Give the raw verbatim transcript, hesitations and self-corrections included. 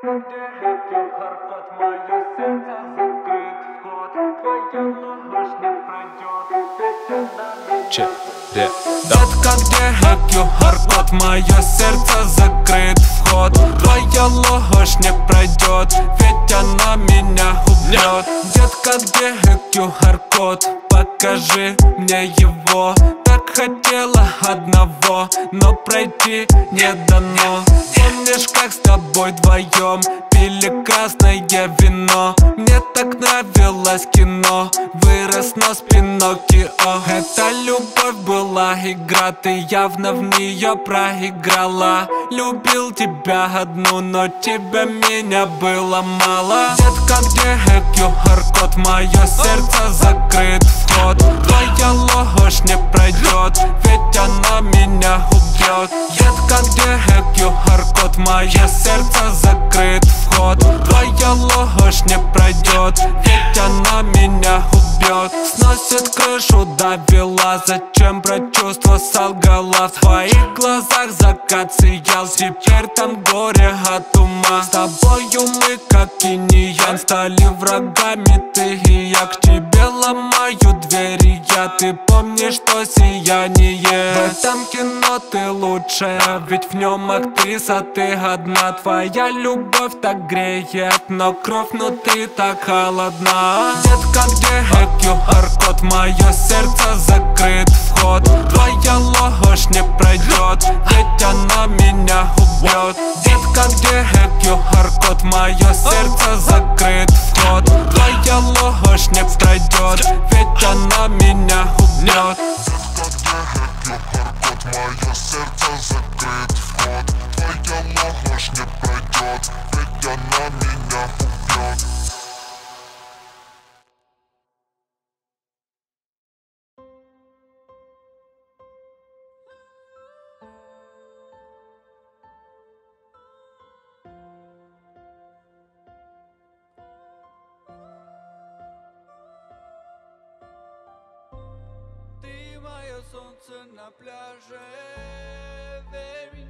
Харкот, мое сердце закрыт вход. Твоя ложь не пройдет, ведь она меня убьет. Детка, где q ар-код? Мое сердце закрыт вход. Твоя ложь не пройдет, ведь она меня убьет. Детка, где q ар-код? Покажи мне его. Так хотела одного, но пройти не дано. Помнишь, как с тобой вдвоем пили красное вино? Мне так нравилось кино, вырос нос Пиноккио. Эта любовь была игра, ты явно в нее проиграла. Любил тебя одну, но тебя меня было мало. Детка, где q ар-код? Мое сердце закрыт вход. Твоя ложь не пройдет, ведь она меня убьет. Детка, где q ар-код? Мое сердце закрыт вход. Твоя ложь не пройдет, ведь она меня убьет. Сносит крышу, довела. Зачем про чувства солгала? В твоих глазах закат сиял, теперь там горе от ума. С тобою мы как инь и янь, стали врагами ты и я. К тебе ломаю двери я, ты помнишь, что сияние. В этом кино ты лучшая, ведь в нем актриса ты одна. Твоя любовь так греет, но кровь внутри так холодна. Детка, где q ар-код? Мое сердце закрыт вход. Твоя ложь не пройдет, ведь она меня убьет. Детка, где q ар-код? Мое сердце закрыт вход. Твоя ложь не пройдет, ведь она меня убьет. Мое сердце закрыт вход. Твоя ложь не пройдет, ведь она меня убьет. Ты мое солнце на пляже, верь.